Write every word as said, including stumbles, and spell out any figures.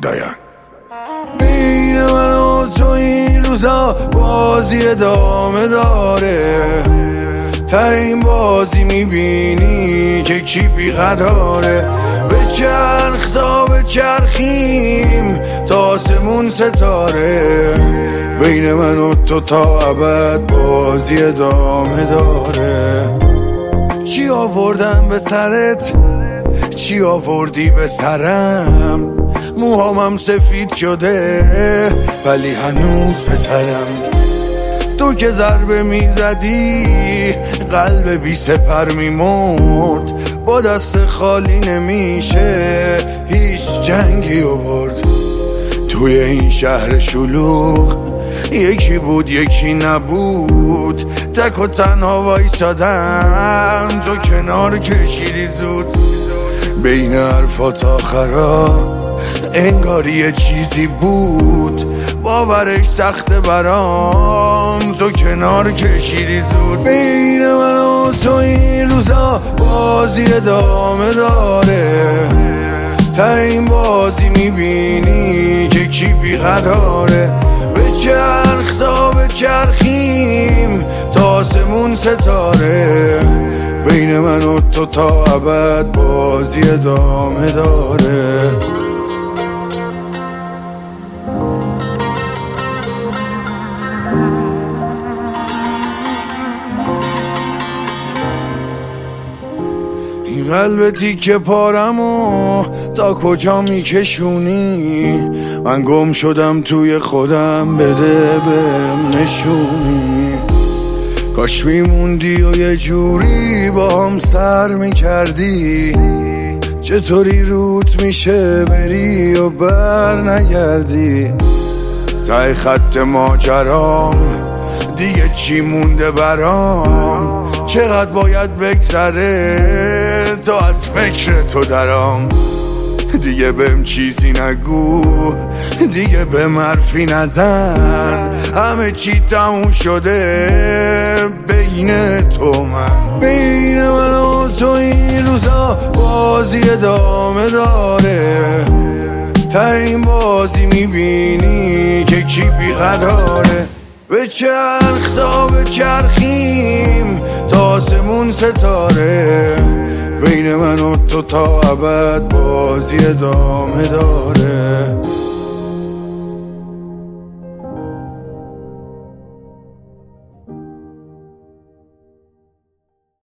دایان. بین من و تو این روزا بازی ادامه داره، تا این بازی میبینی که کی بیقراره. به چرخ تا به چرخیم تا آسمون ستاره، بین من و تو تا ابد بازی ادامه داره. چی آوردم به سرت، چی آوردی به سرم، موهامم سفید شده ولی هنوز پسرم. تو که ضربه میزدی قلب بی سپر میمرد، با دست خالی نمیشه هیچ جنگی و برد. توی این شهر شلوغ یکی بود یکی نبود، تک و تنها وایسادم تو کنار کشیدی زود. بین حرفات آخرا انگاری یه چیزی بود، باورش سخته برام تو کنار کشیدی زود. بین من و تو این روزا بازی ادامه داره، تا این بازی میبینی که کی بیقراره. به چرخ تا به چرخیم تا آسمون ستاره، بین من و تو تا ابد بازی ادامه داره. این قلب تیکه پارمو تا کجا میکشونی، من گم شدم توی خودم، بده بهم نشونی. کاش میموندی و یه جوری با هم سر میکردی، چطوری روت میشه بری و بر نگردی. تای خط ماجرام دیگه چی مونده برام، چقدر باید بگذره تا از فکر تو درام. دیگه بهم چیزی نگو، دیگه بهم حرفی نزن، همه چی تموم شده بین تو من. بین من و تو این روزا بازی ادامه داره، تا این بازی میبینی که کی بیقراره. به چرخ تا به چرخیم تا آسمون ستاره، بین من و تو تا ابد بازی ادامه داره.